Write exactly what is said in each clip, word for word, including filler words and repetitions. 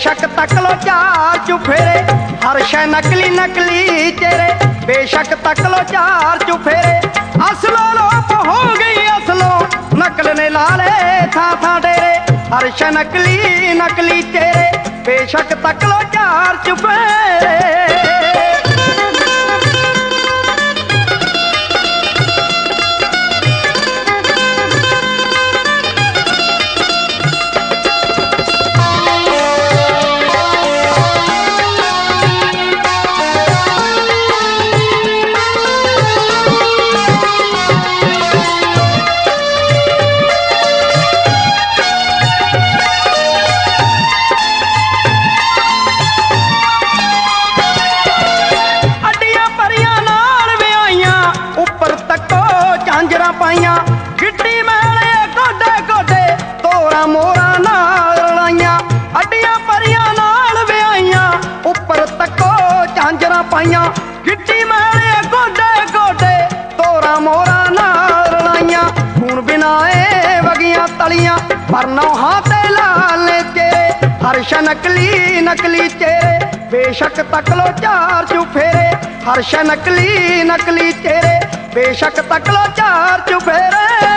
बेशक तक लो चार चुफेरे, हर शय नकली नकली चेहरे। बेशक तक लो चार चुफेरे, असलो लोप हो गई असलो, नकल ने लाले था था डेरे। हर शय नकली नकली चेहरे, बेशक तक लो चार चुफेरे। पाइया गिट्टी मेले गोडे गोडे, तोरा मोरा नाल रलाइया। अड्डियां परियां नाल विआइयां, उपर तको झांजरा पाइया। गिट्टी मेले गोडे गोडे, तोरा मोरा नाल रलाइया। खून बिना ए वगियां तलियां, पर नौहां ते लाल ने चेहरे। हर शय नकली नकली चेहरे, बेशक तक लो चार चुफेरे। हर शय नकली नकली चेहरे, बेशक तक लो चार चुफेरे।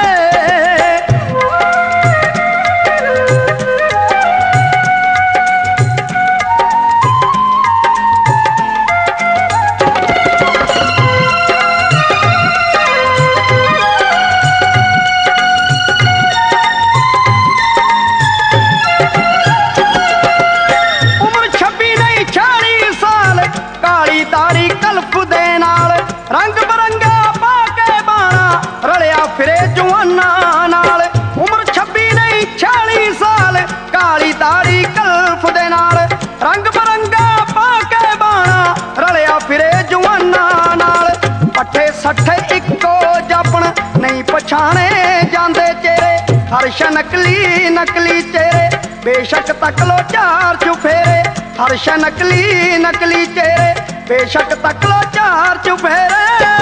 उम्र छब्बी नहीं छियाली साल, काली दाढ़ी कल्फ दे नाल। रंग बरंगा रलिया फिरे जवाना नाल। उम्र छब्बी नहीं छियाली साल, काली दाढ़ी कल्फ दे नाल। रंग बरंगा पाके बाणा, रलिया फिरे जवाना नाल। पट्ठे सट्ठे इको जापन, नहीं पछाणे जांदे चेहरे। हर शय नकली नकली चेहरे, बेशक तक लो चार चुफेरे। हर शय नकली नकली चेहरे, बेशक तक लो चार चुफेरे।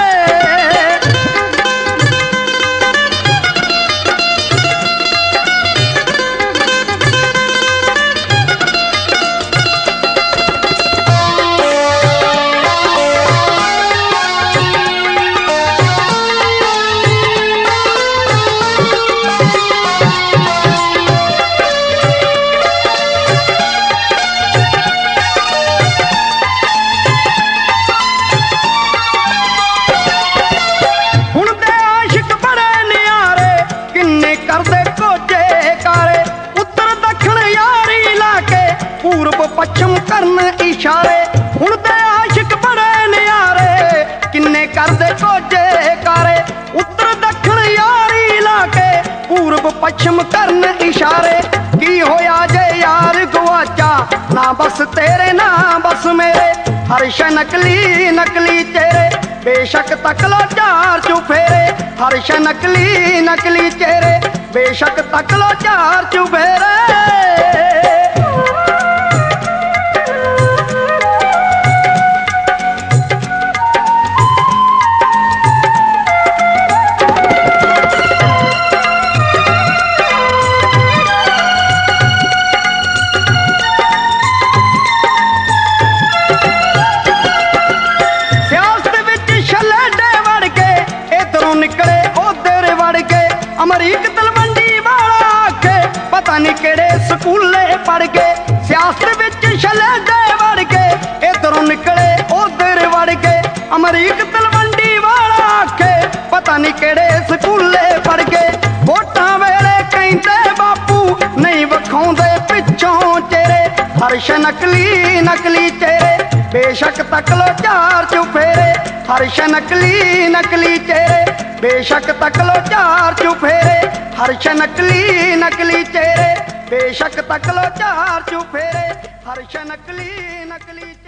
पश्चिम करन इशारे, हुण दे आशिक बड़े न्यारे। किन्ने करदे कोजे कारे, उत्तर दक्षिण यारी लाके, पूर्व पश्चिम करन इशारे। की होया जे यार गुआचा, ना बस तेरे ना बस मेरे। हर शय नकली नकली चेहरे, बेशक तक लो चार चुफेरे। हर शय नकली नकली चेहरे, बेशक तक लो चार चुफेरे। अमरीक तलवंडी वाला आखे, पता नहीं केड़े स्कूले पढ़ के। सियासत विच छलेडे वड़ के, इधरों निकले उधर वड़ के। अमरीक तलवंडी वाला आखे, पता नहीं केड़े स्कूले पढ़ के। वोटां वेले कहंदे बापू, नहीं विखाउंदे पिछों चेहरे। हर शय नकली नकली चेहरे, बेशक तक लो चार चुफेरे। हर शय नकली नकली चेहरे, बेशक तक लो चार चुफेरे। हर शय नकली नकली चेहरे, बेशक तक लो चार चुफेरे। हर शय नकली नकली